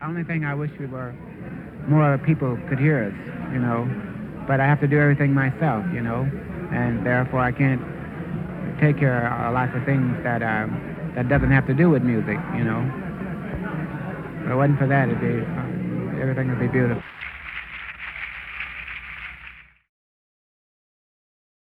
only thing I wish we were more people could hear us, you know. But I have to do everything myself, you know, and therefore I can't take care of lots of things that doesn't have to do with music, you know. If it wasn't for that, everything would be beautiful.